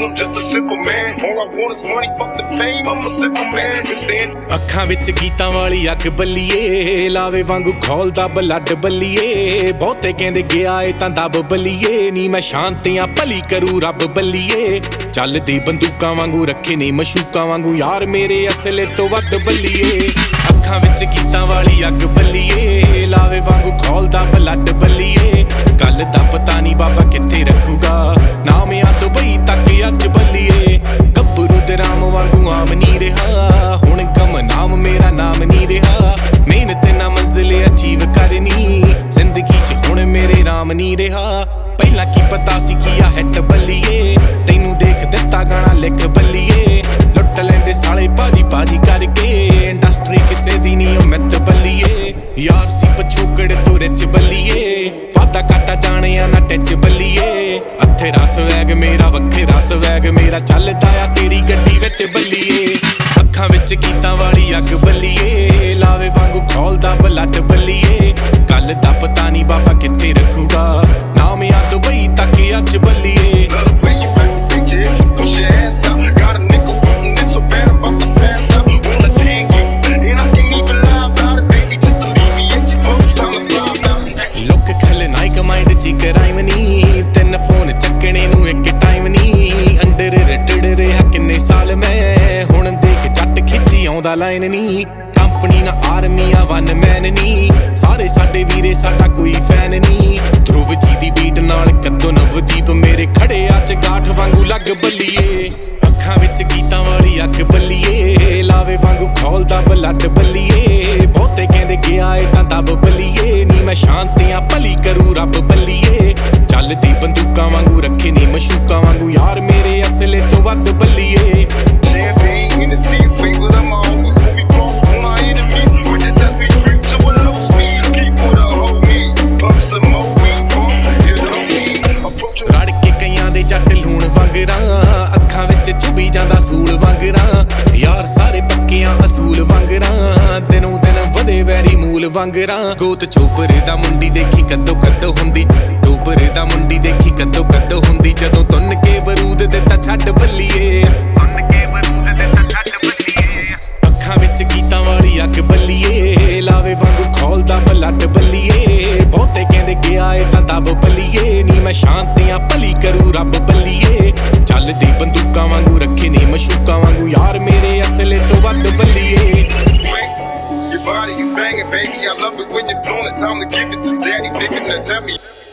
I'm just a simple man. All I want is money, fuck the fame. I'm a simple man. ਅੱਖਾਂ ਵਿੱਚ ਗੀਤਾਂ ਵਾਲੀ ਅੱਗ ਬੱਲੀਏ, ਲਾਵੇ ਵਾਂਗੂ ਖੋਲਦਾ ਬਲੱਡ ਬੱਲੀਏ। ਬਹੁਤੇ ਕਹਿੰਦੇ ਗਿਆ ਏ ਤਾਂ ਦੱਬ ਬੱਲੀਏ, ਨੀ ਮੈਂ ਸ਼ਾਂਤੀਆਂ ਭਲੀ ਕਰੂ ਰੱਬ ਬੱਲੀਏ। ਚੱਲਦੀ ਬੰਦੂਕਾਂ ਵਾਂਗੂ ਰੱਖੇ ਨੀ ਮਸ਼ੂਕਾਂ ਵਾਂਗੂ ਯਾਰ ਮੇਰੇ ਅਸਲੇ ਤੋਂ ਵੱਧ ਬੱਲੀਏ। ਅੱਖਾਂ ਵਿੱਚ ਗੀਤਾਂ ਵਾਲੀ ਅੱਗ ਬੱਲੀਏ, ਲਾਵੇ ਵਾਂਗੂ ਖੋਲਦਾ ਬਲੱਡ ਬੱਲੀਏ। ਗੱਲ ਦਾ ਪਤਾ ਨੀ ਬਾਬਾ ਕਿੱਥੇ ਰੱਖੂਗਾ, ਨਾਮਿਆਂ ਤੋਂ ਬਈ ਤੱਕ ਅੱਜ ਬੱਲੀਏ। ਗੱਭਰੂ ਦੇ ਰਾਮ ਵਾਂਗੂ ਆਮ ਨੀ ਰਿਹਾ, ਹੁਣ ਗਮ ਨਾਮ ਮੇਰਾ ਨਾਮ ਨੀ ਰਿਹਾ। ਮਿਹਨਤ ਨਾ ਮੰਜ਼ਿਲ ਅਚੀਵ ਕਰਨੀ, ਜ਼ਿੰਦਗੀ 'ਚ ਹੁਣ ਮੇਰੇ ਰਾਮ ਨੀ ਰਿਹਾ। ਪਹਿਲਾਂ ਕੀ ਪਤਾ ਸੀ ਕੀ ਆ ਹਿੱਟ ਬੱਲੀਏ, ਤੈਨੂੰ ਦੇਖ ਦਿੱਤਾ ਗਾਣਾ ਲਿਖ ਬੱਲੀਏ। ਲੁੱਟ ਲੈਂਦੇ ਸਾਲੇ ਬਾਜੀ ਬਾਜੀ ਕਰਕੇ, ਇੰਡਸਟਰੀ ਕਿਸੇ ਦੀ ਨੀ ਉਹ ਮਿੱਤ ਬੱਲੀਏ। ਯਾਰ ਸੀ ਪਛੋਕੜ ਤੋਂ ਰਿਚ ਬੱਲੀਏ, ਵਾਦਾ ਕਾਟਾ ਜਾਣਿਆ ਨਾ ਟਿੱਚ ਬੱਲੀਏ। ਅੱਥੇ ਰਸ ਵੈਗ ਮੇਰਾ ਵੱਖੇ ਰਸ ਵੈਗ ਮੇਰਾ, ਚੱਲਦਾ ਆ ਤੇਰੀ ਗੱਡੀ ਵਿੱਚ ਬੱਲੀਏ। ਅੱਖਾਂ ਵਿੱਚ ਗੀਤਾਂ ਵਾਲੀ ਅੱਗ ਬੱਲੀਏ, ਲਾਵੇ ਵਾਂਗੂ ਖੋਲਦਾ ਬਲੱਡ ਬੱਲੀਏ। ਗੱਲ ਦਾ ਪਤਾ ਨੀ ਬਾਬਾ ਕਿੱਥੇ ਰੱਖੂਗਾ, ਨਾਮਿਆਂ ਤੋਂ ਬਈ ਤੱਕ ਅੱਜ ਬੱਲੀਏ। ਲੋਕ ਖਲਨਾਇਕ ਮਾਈਂਡ 'ਚ ਕਰਾਈਮ ਨੀ, ਤਿੰਨ ਫੋਨ ਚੱਕਣੇ ਨੂੰ ਇੱਕ ਟਾਈਮ ਨੀ। ਅੰਡਰ ਰੇਟਡ ਰਿਹਾ ਕਿੰਨੇ ਸਾਲ ਮੈਂ, ਹੁਣ ਦੇਖ ਜੱਟ ਖਿੱਚੀ ਆਉਂਦਾ ਲਾਈਨ ਨੀ। ਕੰਪਨੀ ਨਾ ਆਰਮੀ ਆ ਵਨ ਮੈਨ ਨੀ, ਸਾਰੇ ਸਾਡੇ ਵੀਰੇ ਸਾਡਾ ਕੋਈ ਫੈਨ ਨੀ। ਧਰੁਵ ਜੀ ਦੀ ਬੀਟ ਨਾਲ ਕੱਦੋਂ ਨਵਦੀਪ ਮੇਰੇ ਖੜੇ ਆ ਚਗਾਠ ਵਾਂਗੂ ਲੱਗ ਬੱਲੀਏ। ਅੱਖਾਂ ਵਿੱਚ ਗੀਤਾਂ ਵਾਲੀ ਅੱਗ ਬੱਲੀਏ, ਲਾਵੇ ਵਾਂਗੂ ਖੋਲਦਾ ਬਲੱਡ ਬੱਲੀਏ। ਬਹੁਤੇ ਕਹਿੰਦੇ ਗਿਆ ਏ ਤਾਂ ਦੱਬ ਬੱਲੀਏ, ਨੀ ਮੈਂ ਸ਼ਾਂਤੀਆਂ ਭਲੀ ਕਰੂ ਰੱਬ ਬੱਲੀਏ। ਚੱਲਦੀ ਬੰਦੂਕਾਂ ਵਾਂਗੂ ਰੱਖੇ ਨੀ ਮਸ਼ੂਕਾਂ ਵਾਂਗੂ ਯਾਰ ਮੇਰੇ ਅਸਲੇ ਤੋਂ ਵੱਧ ਬੱਲੀਏ। ਰੜ ਕੇ ਕਈਆਂ ਦੇ ਜੱਟ ਲੂਣ ਵਾਂਗਰਾਂ, ਅੱਖਾਂ ਵਿੱਚ ਚੁਭੀ ਜਾਂਦਾ ਸੂਲ ਵਾਂਗਰਾਂ। ਯਾਰ ਸਾਰੇ ਪੱਕਿਆਂ ਅਸੂਲ ਵਾਂਗਰਾਂ, ਦਿਨੋਂ ਦਿਨ ਵਧੇ ਵੈਰੀ ਮੂਲ ਵਾਂਗਰਾਂ। ਗੋਤ ਚੋਪਰ ਦਾ ਮੁੰਡੀ ਦੇਖੀ ਕਦੋਂ ਕਦੋਂ ਹੁੰਦੀ, ਚੋਪਰ ਦਾ ਮੁੰਡੀ ਦੇਖੀ ਕਦੋਂ ਕਦੋਂ ਹੁੰਦੀ। ਜਦੋਂ ਤੁੰਨ ਕੇ ਬਰੂਦ ਦਿੱਤਾ ਛੱਡ ਬੱਲੀਏ, ਅੱਖਾਂ ਵਿੱਚ ਗੀਤਾਂ ਵਾਲੀ ਅੱਗ ਬੱਲੀਏ, ਲਾਵੇ ਵਾਂਗੂ ਖੋਲਦਾ ਬਲੱਡ ਬੱਲੀਏ। ਬਹੁਤੇ ਕਹਿੰਦੇ ਗਿਆ ਏ ਤਾਂ ਦੱਬ ਬੱਲੀਏ, ਨੀ ਮੈਂ ਸ਼ਾਂਤੀਆਂ ਭਲੀ ਕਰੂ ਰੱਬ ਬੱਲੀਏ। ਚੱਲਦੀ ਬੰਦੂਕਾਂ ਵਾਂਗੂ ਰੱਖੇ ਨੀ ਮਸ਼ੂਕਾਂ ਵਾਂਗੂ ਯਾਰ ਮੇਰੇ ਅਸਲੇ ਤੋਂ ਵੱਧ ਬੱਲੀਏ। Your body is banging, baby. I love it when you're doing it. Time to give it to daddy, picking the dummy.